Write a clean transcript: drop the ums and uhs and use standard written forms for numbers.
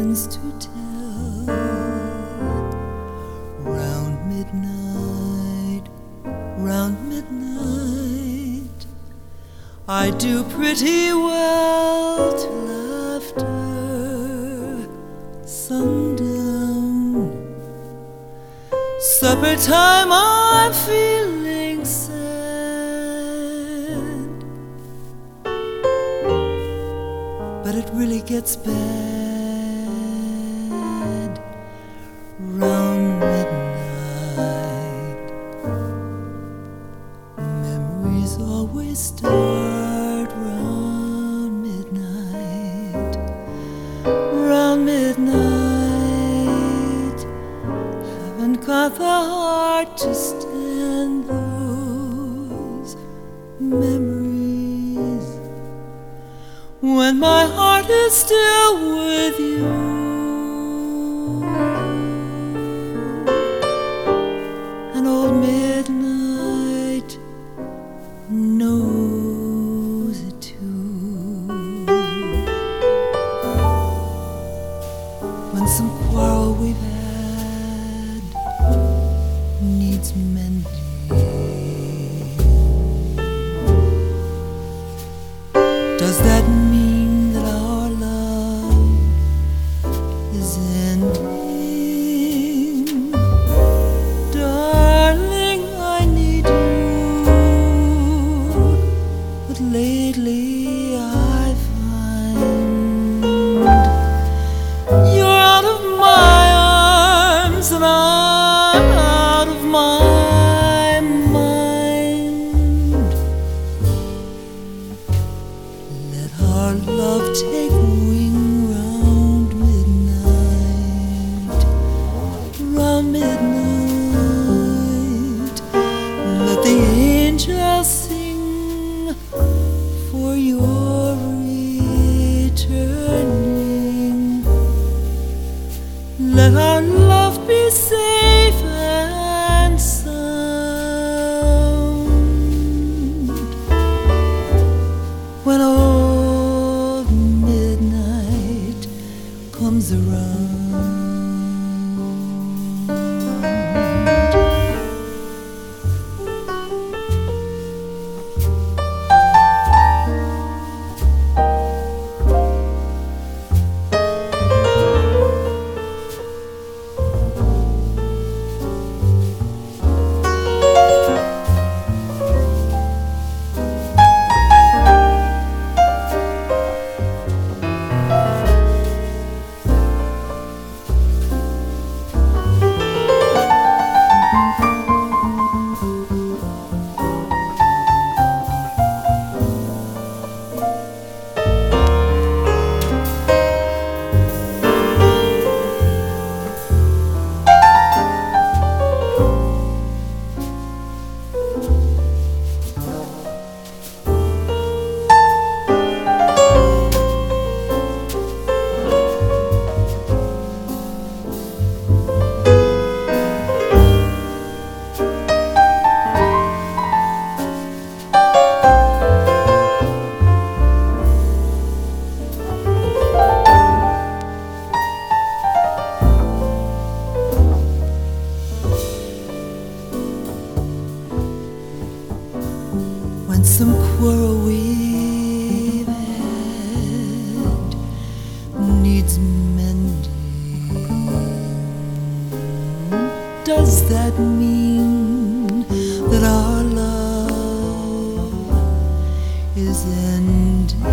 begins to tell. Round midnight, I do pretty well till after sundown. Supper time, I'm feeling sad, but it really gets bad round midnight. Memories always start round midnight. Round midnight, haven't got the heart to stand those memories when my heart is still with you. And old midnight knows it too. When some quarrel we've had needs mending, does that mean that our love is ending? Darling, I need you, but lately I find you're out of my arms and I'm out of my mind. Let our love take wing round midnight. Round midnight, let the angels sing for your returning. Let our love be safe and sound when old midnight comes around. When some quarrel we've had needs mending, does that mean that our love is ending?